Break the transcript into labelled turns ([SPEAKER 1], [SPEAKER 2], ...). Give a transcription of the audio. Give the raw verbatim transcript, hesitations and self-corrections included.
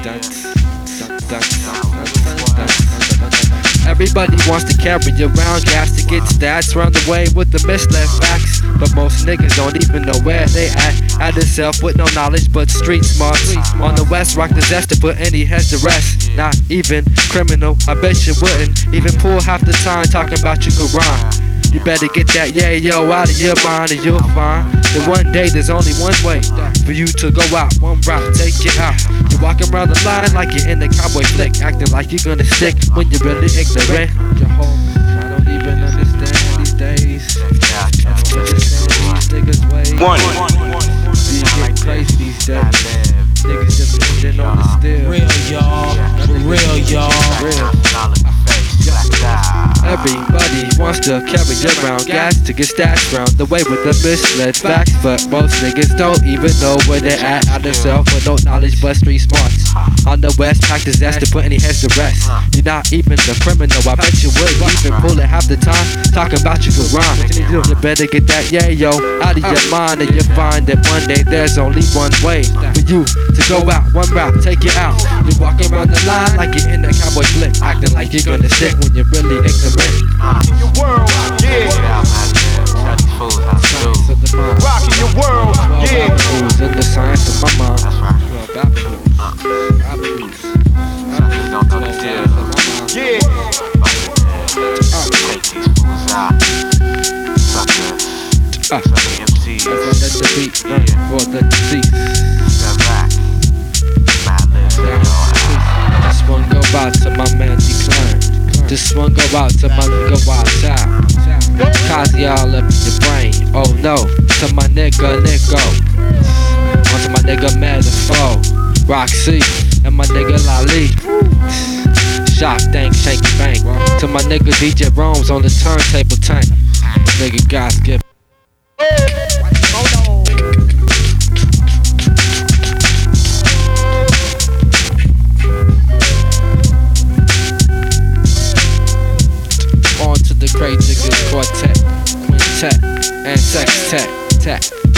[SPEAKER 1] dun, dun, dun, dun, dun, dun. Everybody wants to carry around gas to get stats, run away with the misled facts. But most niggas don't even know where they at. At itself with no knowledge but street smarts. On the west, rock the zest to put any heads to rest. Not even criminal, I bet you wouldn't even pull half the time talking about your Quran. You better get that yeah yo out of your mind and you'll find that one day there's only one way for you to go out, one route, take it out. You're walking around the line like you're in the cowboy flick, acting like you're gonna stick when you're really ignorant. Your whole I don't even understand these days. Understand these niggas' ways.
[SPEAKER 2] One.
[SPEAKER 1] See it getting crazy these days. Niggas just sitting on the still.
[SPEAKER 3] Real y'all, real y'all.
[SPEAKER 1] Real. Everybody wants to carry around gas to get stashed round the way with the misled facts. But most niggas don't even know where they're at. Out of self with no knowledge but street smarts. On the west, practice that to put any heads to rest. You're not even the criminal, I bet you would even pull it half the time talking about your Quran. You better get that yeah yo out of your mind, and you'll find that one day there's only one way for you to go out, one route, take it out. You're walking around the line like you're in a cowboy flick, acting like you're gonna stick when you're really ignorant.
[SPEAKER 2] Rocking your world, yeah. Rocking your world, yeah.
[SPEAKER 1] Fools in the science of my mind.
[SPEAKER 2] Yeah.
[SPEAKER 1] Uh, let the beat run for the disease. This one go out to my man Decline. This one go out to my nigga Wild Child. Kazi all up in your brain. Oh no, to my nigga Nico. On to my nigga Metaphor, Roxy, and my nigga Lali. Shock, thank, shanky bang. To my nigga D J Rome's on the turntable tank. Nigga guys get. On to the Great Niggas Quartet, Quintet, and Sextet, Tech.